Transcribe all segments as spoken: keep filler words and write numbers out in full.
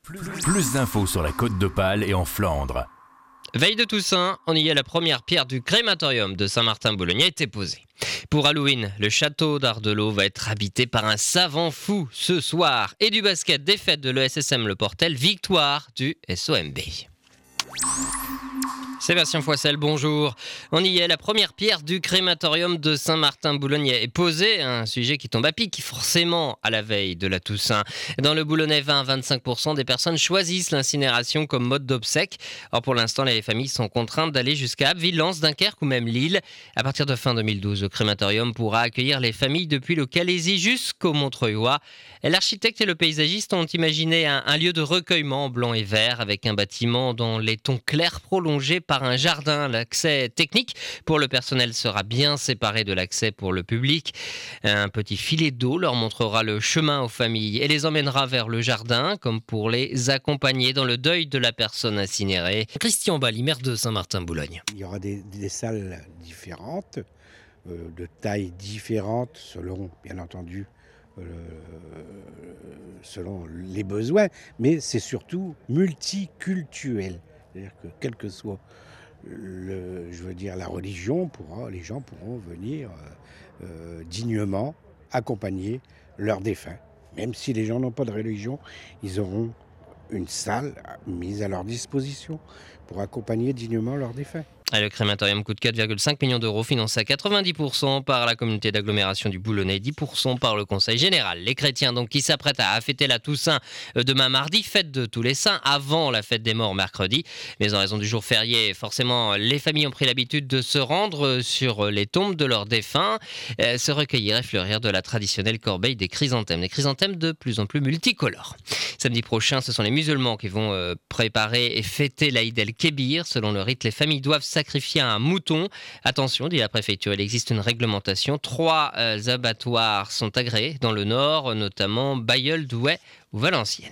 Plus, plus d'infos sur la Côte d'Opale et en Flandre. Veille de Toussaint, on y est, la première pierre du crématorium de Saint-Martin-Boulogne a été posée. Pour Halloween, le château d'Ardelot va être habité par un savant fou ce soir. Et du basket, défaite de l'E S S M Le Portel, victoire du S O M B. Sébastien Foissel, bonjour. On y est, la première pierre du crématorium de Saint-Martin-Boulogne est posée, un sujet qui tombe à pic, forcément à la veille de la Toussaint. Dans le Boulonnais, vingt à vingt-cinq pour cent des personnes choisissent l'incinération comme mode d'obsèque. Or, pour l'instant, les familles sont contraintes d'aller jusqu'à Abbeville, Lens, Dunkerque ou même Lille. À partir de fin deux mille douze, le crématorium pourra accueillir les familles depuis le Calaisis jusqu'au Montreuilois. L'architecte et le paysagiste ont imaginé un, un lieu de recueillement en blanc et vert avec un bâtiment dont les tons clairs prolongés par un jardin. L'accès technique pour le personnel sera bien séparé de l'accès pour le public. Un petit filet d'eau leur montrera le chemin aux familles et les emmènera vers le jardin, comme pour les accompagner dans le deuil de la personne incinérée. Christian Bali, maire de Saint-Martin-Boulogne. Il y aura des, des salles différentes, euh, de tailles différentes, selon, bien entendu, euh, selon les besoins, mais c'est surtout multiculturel. C'est-à-dire que quel que soit le, je veux dire, la religion, pourra, les gens pourront venir euh, euh, dignement accompagner leurs défunts. Même si les gens n'ont pas de religion, ils auront une salle mise à leur disposition pour accompagner dignement leurs défunts. Le crématorium coûte quatre virgule cinq millions d'euros, financé à quatre-vingt-dix pour cent par la communauté d'agglomération du Boulonnais, dix pour cent par le Conseil général. Les chrétiens donc qui s'apprêtent à fêter la Toussaint demain mardi, fête de tous les saints, avant la fête des morts mercredi. Mais en raison du jour férié, forcément, les familles ont pris l'habitude de se rendre sur les tombes de leurs défunts, se recueillir et fleurir de la traditionnelle corbeille des chrysanthèmes. Des chrysanthèmes de plus en plus multicolores. Samedi prochain, ce sont les musulmans qui vont préparer et fêter l'Aïd el-Kébir. Selon le rite, les familles doivent sacrifier un mouton. Attention, dit la préfecture, il existe une réglementation. Trois euh, abattoirs sont agréés dans le nord, notamment Bailleul, Douai ou Valenciennes.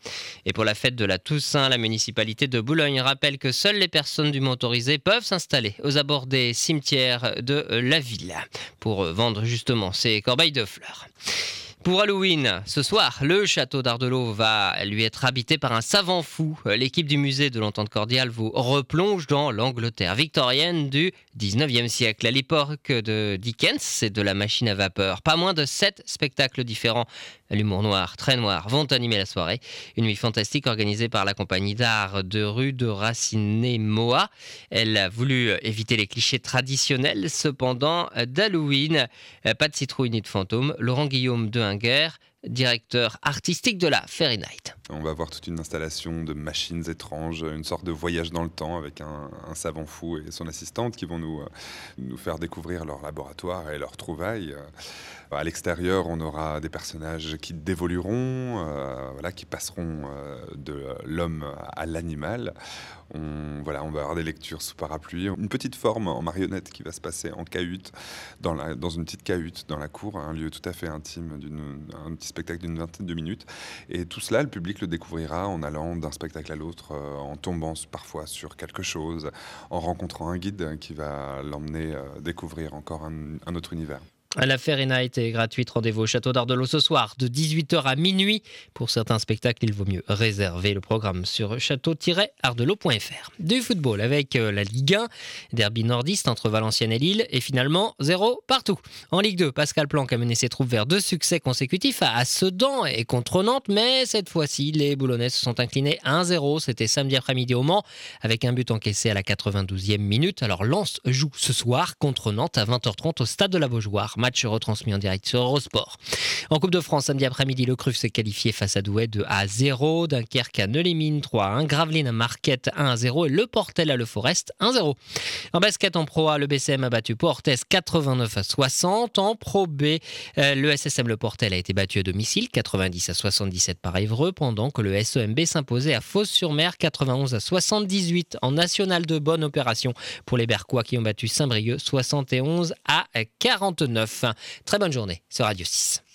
Et pour la fête de la Toussaint, la municipalité de Boulogne rappelle que seules les personnes dûment autorisées peuvent s'installer aux abords des cimetières de la ville pour vendre justement ces corbeilles de fleurs. Pour Halloween, ce soir, le château d'Ardelot va lui être habité par un savant fou. L'équipe du musée de l'Entente cordiale vous replonge dans l'Angleterre victorienne du dix-neuvième siècle. À l'époque de Dickens et de la machine à vapeur, pas moins de sept spectacles différents à l'humour noir, très noir, vont animer la soirée. Une nuit fantastique organisée par la compagnie d'art de rue de Raciné-Moa. Elle a voulu éviter les clichés traditionnels, cependant, d'Halloween. Pas de citrouille ni de fantôme. Laurent Guillaume de Hunger, directeur artistique de la Fairy Night. On va voir toute une installation de machines étranges, une sorte de voyage dans le temps avec un, un savant fou et son assistante qui vont nous, nous faire découvrir leur laboratoire et leurs trouvailles. À l'extérieur, on aura des personnages qui dévolueront, euh, voilà, qui passeront euh, de l'homme à l'animal. On, voilà, on va avoir des lectures sous parapluie, une petite forme en marionnette qui va se passer en cahute, dans, la, dans une petite cahute dans la cour, un lieu tout à fait intime, d'une, un petit spectacle d'une vingtaine de minutes. Et tout cela, le public le découvrira en allant d'un spectacle à l'autre, euh, en tombant parfois sur quelque chose, en rencontrant un guide qui va l'emmener euh, découvrir encore un, un autre univers. La Fairy Night est gratuite. Rendez-vous au château d'Ardelot ce soir de dix-huit heures à minuit. Pour certains spectacles, il vaut mieux réserver le programme sur château tiret ardelot point f r. Du football avec la Ligue un, derby nordiste entre Valenciennes et Lille et finalement zéro partout. En Ligue deux, Pascal Planck a mené ses troupes vers deux succès consécutifs à Sedan et contre Nantes, mais cette fois-ci, les Boulonnais se sont inclinés un zéro. C'était samedi après-midi au Mans avec un but encaissé à la quatre-vingt-douzième minute. Alors Lens joue ce soir contre Nantes à vingt heures trente au stade de la Beaujoire. Match retransmis en direct sur Eurosport. En Coupe de France, samedi après-midi, le Cruf s'est qualifié face à Douai deux à zéro, Dunkerque à Neulémine trois à un, Gravelines à Marquette un à zéro et Le Portel à Le Forest un à zéro. En basket en Pro A, le B C M a battu Portes quatre-vingt-neuf à soixante. En Pro B, euh, le S S M Le Portel a été battu à domicile quatre-vingt-dix à soixante-dix-sept par Évreux, pendant que le S O M B s'imposait à Fos-sur-Mer quatre-vingt-onze à soixante-dix-huit. En National deux, bonne opération pour les Berquois qui ont battu Saint-Brieuc soixante et onze à quarante-neuf. Très bonne journée sur Radio six.